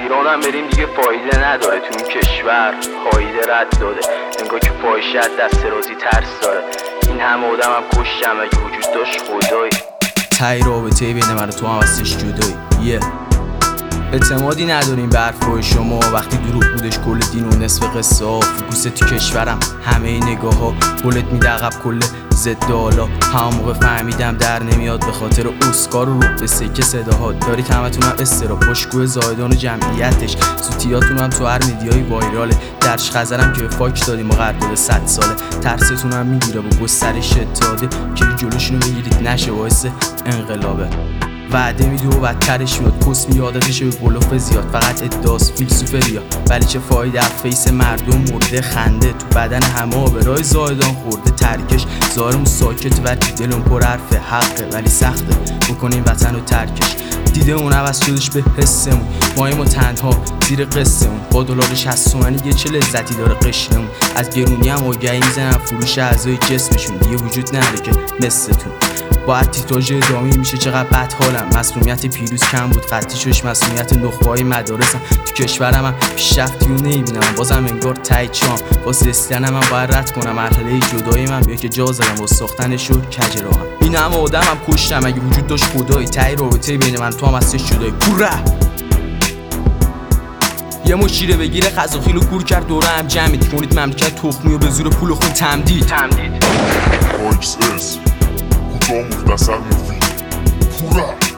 ایران هم بریم دیگه فایده نداره، تو این کشور فایده رد داده، انگار که پایشه از دست رازی ترس داره. این همه آدم هم کشتم اگه وجود داشت خدایی. تای رابطه بین من و تو هم هستش جدایی. اعتمادی نداریم به حرفای شما وقتی دروغ بودش کل دین و نصف قصه ها. فوکوس تو کشورم همه ای نگاه ها، گلت میده عقب کل ضد حالا. همون موقع فهمیدم در نمیاد به خاطر اسکار و رو به سکه صداها. دارید همتونم استرا پشگوه زایدان و جمعیتش، سوتیاتون هم تو هر میدیای وایراله. درش خزرم که فاک دادیم و قرارداد 100 ساله. ترستون هم میگیره با گسترش اتحاده که جلوشونو بگیرید نشه باعث انقلابه. وعده میده و بدترش میاد، پست میادتشه به بلوف زیاد. فقط ادعاست فیلسوفریا ولی چه فایده، فیس مردم مرده خنده تو بدن همه به رای زایدان خورده. ترکش ظاهرمون ساکت و دلم پر حرف حقه ولی سخته بکنیم وطن رو ترکش. دیده اون عوض شدش به حسمون، ما تنها زیر قصمون. با دلار 60 تومانی یه چه لذتی داره قشرمون. از گرونی هم آگهی میزنن فروش اعضای جسمشون، دیگه وجود نداره که مثلتون. باید تیتراژ ادامه میشه چقدر بد حالم. مسئولیت پیروز کم بود خطی شوش، مسئولیت نخبه‌های مدارسم تو کشورم هم پیشرفتی رو نمیبینم. بازم انگار تای چام واسه رسیدنم من باید رد کنم مرحله جدایی من. بیا که جا زدم واسه ساختنش و کج راهم. این همه آدمم کشتم اگه وجود داشت خدایی. تای رابطه بین من تو هم هستش جدایی. پوره یه مشیره بگیره خزاخیل و کور کرد دوره هم جمعید کنید مملکت تخمی و به زور پول و خون تمدید. کوتاه مختصر مفید. پوره